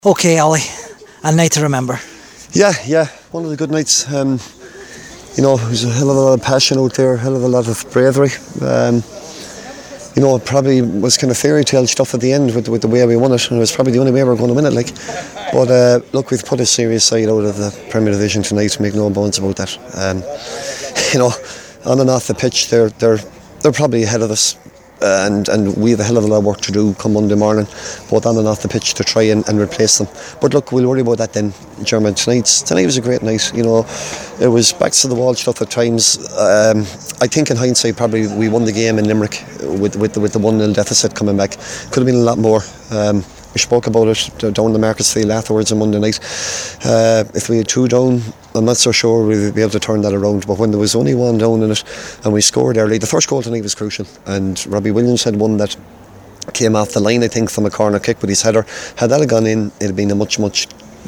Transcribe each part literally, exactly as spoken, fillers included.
Okay, Ollie, a night to remember. Yeah, yeah, one of the good nights. Um, you know, there's a hell of a lot of passion out there, a hell of a lot of bravery. Um, you know, it probably was kind of fairy tale stuff at the end with, with the way we won it, and it was probably the only way we were going to win it. Like, but uh, look, we've put a serious side out of the Premier Division tonight. Make no bones about that. Um, you know, on and off the pitch, they're they're they're probably ahead of us. Uh, and, and we have a hell of a lot of work to do come Monday morning, both on and off the pitch, to try and, and replace them. But look, we'll worry about that then, German. Tonight's, tonight was a great night. You know, it was backs to the wall stuff at times. Um, I think in hindsight, probably we won the game in Limerick with with the, with the one nil deficit coming back. Could have been a lot more. Um, we spoke about it down the Markets Field afterwards on Monday night. Uh, if we had two down, I'm not so sure we'd be able to turn that around. But when there was only one down in it and we scored early, the first goal tonight was crucial. And Robbie Williams had one that came off the line, I think, from a corner kick with his header. Had that gone in, it'd have been a much, much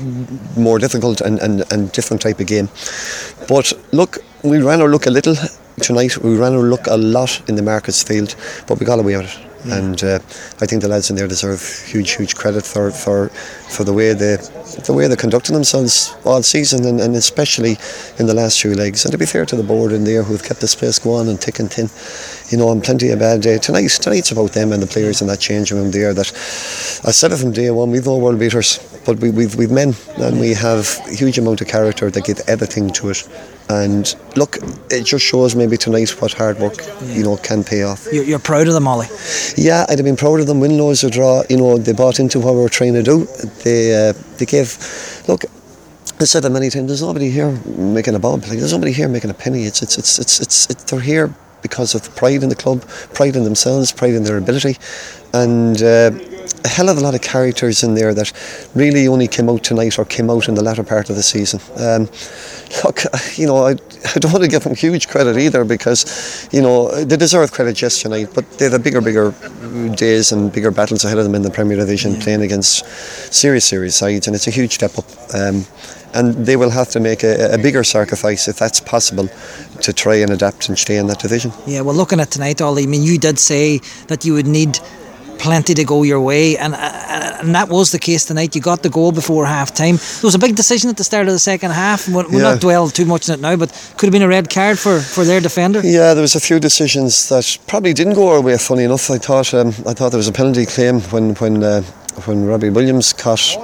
more difficult and, and, and different type of game. But look, we ran our luck a little tonight. We ran our luck a lot in the Markets Field, but we got away with it. Yeah. And uh, I think the lads in there deserve huge, huge credit for for, for the way they the way they conducted themselves all season, and, and especially in the last few legs. And to be fair to the board in there, who've kept this place going and ticking tin, you know, on plenty of bad day. Tonight, tonight's about them and the players in that changing room there. That I said it from day one, we've no world beaters, but we, we've we've men, and we have a huge amount of character that give everything to it. And look, it just shows maybe tonight what hard work, yeah. you know, can pay off. You're, you're proud of them, Ollie? Yeah, I'd have been proud of them. Win, lose or draw, you know, they bought into what we were trying to do. They uh, they gave, look, I said that many times. There's nobody here making a bob. Like, there's nobody here making a penny. It's it's it's it's it's, it's they're here because of pride in the club, pride in themselves, pride in their ability, and uh, a hell of a lot of characters in there that really only came out tonight or came out in the latter part of the season. Um, look, you know, I, I don't want to give them huge credit either, because, you know, they deserve credit just tonight, but they have bigger, bigger days and bigger battles ahead of them in the Premier Division, yeah. playing against serious, serious sides, and it's a huge step up. Um, and they will have to make a, a bigger sacrifice, if that's possible, to try and adapt and stay in that division. Yeah, well, looking at tonight, Ollie, I mean, you did say that you would need plenty to go your way, and uh, and that was the case tonight. You got the goal before half time. There was a big decision at the start of the second half. We'll, we'll yeah. not dwell too much on it now, but could have been a red card for, for their defender. Yeah, there was a few decisions that probably didn't go our way. Funny enough, I thought um, I thought there was a penalty claim when when uh, when Robbie Williams caught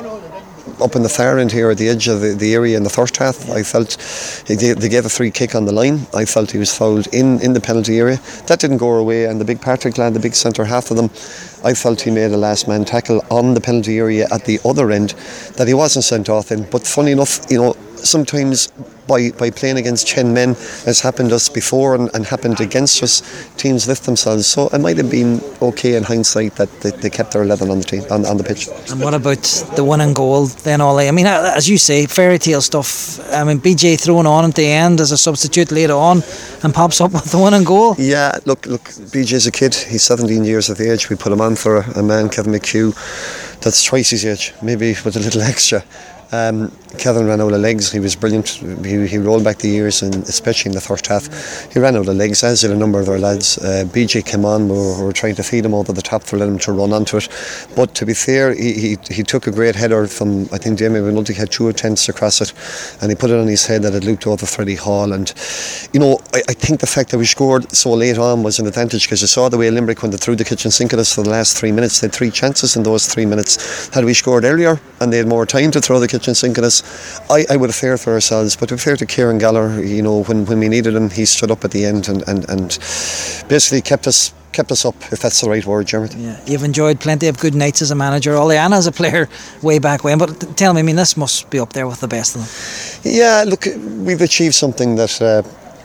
up in the far end here at the edge of the, the area in the first half. I felt he, they gave a free kick on the line. I felt he was fouled in, in the penalty area. That didn't go our way, and the big Patrick lad, the big centre half of them, I felt he made a last man tackle on the penalty area at the other end that he wasn't sent off in. But funny enough, you know, sometimes by, by playing against ten men, as happened to us before and, and happened against us, teams lift themselves. So it might have been okay in hindsight that they, they kept their eleven on the team on, on the pitch. And what about the winning goal then, Ollie? I mean, as you say, fairy tale stuff. I mean, B J thrown on at the end as a substitute later on and pops up with the winning goal. Yeah, look, look, B J's a kid. He's seventeen years of age. We put him on for a, a man, Kevin McHugh, that's twice his age, maybe with a little extra. Um, Kevin ran out of legs. He was brilliant. He, he rolled back the years, and especially in the first half, he ran out of legs, as did a number of our lads. Uh, B J came on. We were, we were trying to feed him over the top to let him to run onto it. But to be fair, he he, he took a great header from, I think Damien McNulty had two attempts across it, and he put it on his head that it looped over Freddie Hall. And you know, I, I think the fact that we scored so late on was an advantage, because you saw the way Limerick, when they threw the kitchen sink at us for the last three minutes, they had three chances in those three minutes. Had we scored earlier and they had more time to throw the kitchen sink at us, I, I would have fared for ourselves. But to be fair to Kieran Galler, you know, when, when we needed him, he stood up at the end and, and, and basically kept us kept us up, if that's the right word, Jeremy. Yeah, you've enjoyed plenty of good nights as a manager, Ollie, and as a player way back when, but t- tell me, I mean, this must be up there with the best of them. Yeah, look, we've achieved something that uh,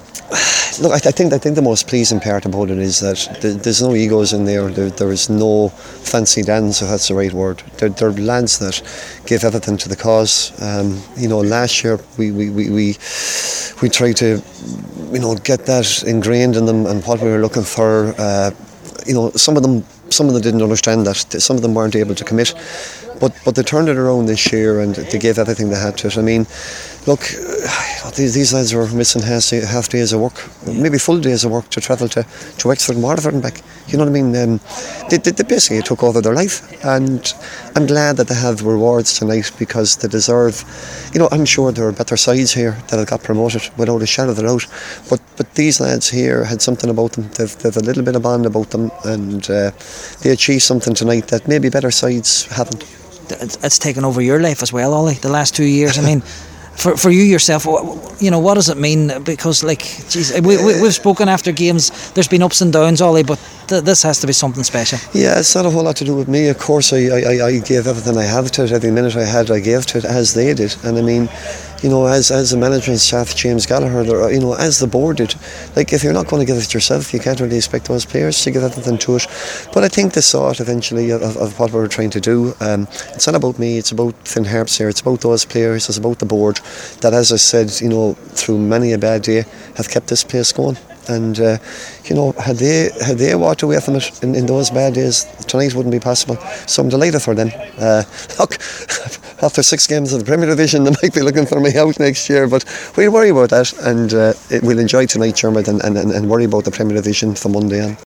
look, I, I think I think the most pleasing part about it is that th- there's no egos in there. there. There is no fancy dance, if that's the right word. They're, they're lads that give everything to the cause. Um, you know, last year we we, we, we we tried to, you know, get that ingrained in them and what we were looking for. Uh, you know, some of them some of them didn't understand that. Some of them weren't able to commit. but but they turned it around this year and they gave everything they had to it. I mean, look, these, these lads were missing half, half days of work, maybe full days of work to travel to, to Wexford and Waterford and back. You know what I mean? Um, they, they, they basically took over their life, and I'm glad that they have rewards tonight because they deserve. You know, I'm sure there are better sides here that have got promoted without a shadow of a doubt. But but these lads here had something about them. They've, they've a little bit of bond about them, and uh, they achieved something tonight that maybe better sides haven't. It's taken over your life as well, Ollie, the last two years. I mean, for for you yourself, you know, what does it mean? Because, like, geez, we, we, we've spoken after games, there's been ups and downs, Ollie, but th- this has to be something special. Yeah, it's not a whole lot to do with me. Of course, I, I, I gave everything I have to it. Every minute I had, I gave to it, as they did. And I mean, you know, as as the management staff, James Gallagher, you know, as the board did, like, if you're not going to give it yourself, you can't really expect those players to give everything to it. But I think they saw it eventually of, of what we were trying to do. Um, it's not about me, it's about Finn Harps here, it's about those players, it's about the board that, as I said, you know, through many a bad day, have kept this place going. And uh, you know, had they had they walked away from it in, in those bad days, tonight wouldn't be possible. So I'm delighted for them. Uh, look, after six games of the Premier Division, they might be looking for me out next year, but we'll worry about that, and uh, we'll enjoy tonight, Dermot, and, and, and worry about the Premier Division from Monday on.